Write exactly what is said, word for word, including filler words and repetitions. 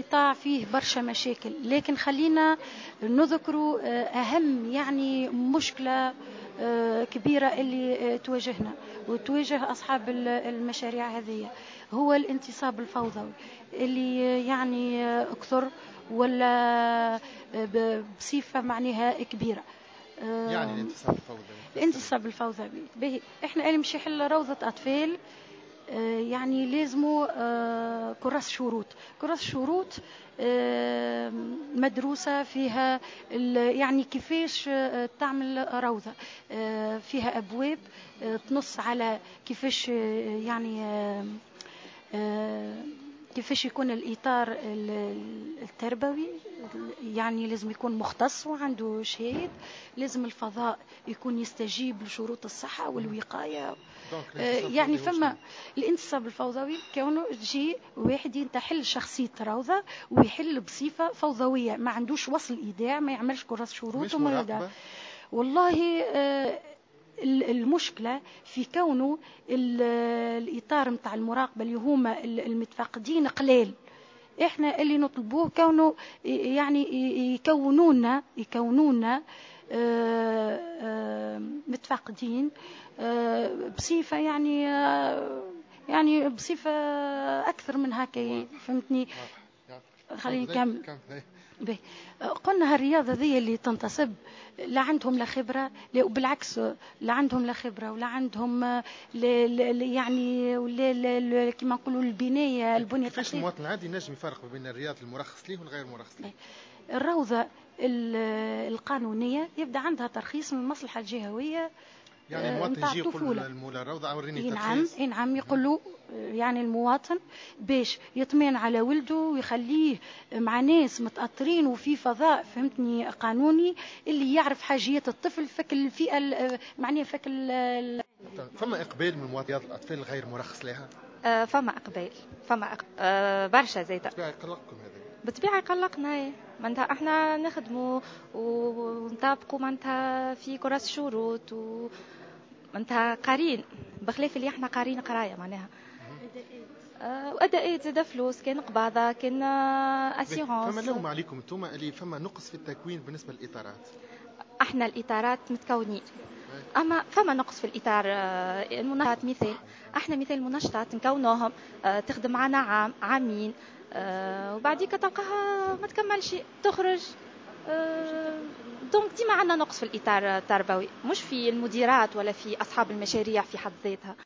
القطاع فيه برشا مشاكل، لكن خلينا نذكروا أهم يعني مشكلة كبيرة اللي تواجهنا وتواجه أصحاب المشاريع هذه، هو الانتصاب الفوضوي اللي يعني أكثر ولا بصفة معناها كبيرة. يعني الانتصاب الفوضوي الانتصاب الفوضوي به احنا اللي مش يحل روضة أطفال يعني لازموا كراس شروط كراس شروط مدروسة فيها يعني كيفاش تعمل روضة، فيها أبواب تنص على كيفاش يعني كيفاش يكون الإطار التربوي، يعني لازم يكون مختص وعنده شهيد، لازم الفضاء يكون يستجيب لشروط الصحة والوقاية. يعني فما الانتصاب الفوضوي كونه تجي واحد ينتحل شخصية روضة ويحل بصفة فوضوية، ما عندوش وصل إيداع، ما يعملش كراس شروط وما يدع. والله المشكلة في كونه الإطار متاع المراقبة اللي هما المتفقدين قليل، احنا اللي نطلبوه كونه يعني يكونونا يكونونا متفقدين بصفة يعني يعني بصفة أكثر من هكا، فهمتني؟ خليني نكمل. قلنا هالرياضة ذي اللي تنتصب لا عندهم لا خبرة، بالعكس لا عندهم لا خبرة ولا عندهم يعني ولا كما نقولوا البنية البنية. كيفاش المواطن العادي نجم يفرق بين الرياض المرخص ليه والغير مرخص ليه؟ الروضة القانونية يبدأ عندها ترخيص من المصلحة الجهوية، يعني المواطن يجي يقول المولى الروضة أوريني الترخيص. نعم نعم يقول له يعني المواطن باش يطمئن على ولده ويخليه مع ناس متأطرين وفي فضاء فهمتني قانوني اللي يعرف حاجيات الطفل فك الفئة معناها فك. فما إقبال من مواطنات الأطفال الغير مرخص لها؟ آه فما إقبال فما إقبال آه برشا زيتا. بالطبيعة يقلقكم هذا؟ بالطبيعة يقلقنا، معناتها احنا نخدموا ونطابقوا معناتها في كراس شروط و معناتها قارين بخلاف اللي احنا قارين قرايه معناها آه واداءات زاد فلوس، كان قباضه كان اسيغونس. فما لوم عليكم انتم اللي فما نقص في التكوين بالنسبه للاطارات؟ احنا الاطارات متكونين اما فما نقص في الاطار. المنشطات مثال احنا مثال منشطات نكونوهم آه تخدم معنا عام عامين آه وبعديك تلقاها ما تكملش تخرج. آه دونك ديما عندنا نقص في الإطار التربوي، مش في المديرات ولا في أصحاب المشاريع في حد ذاتها.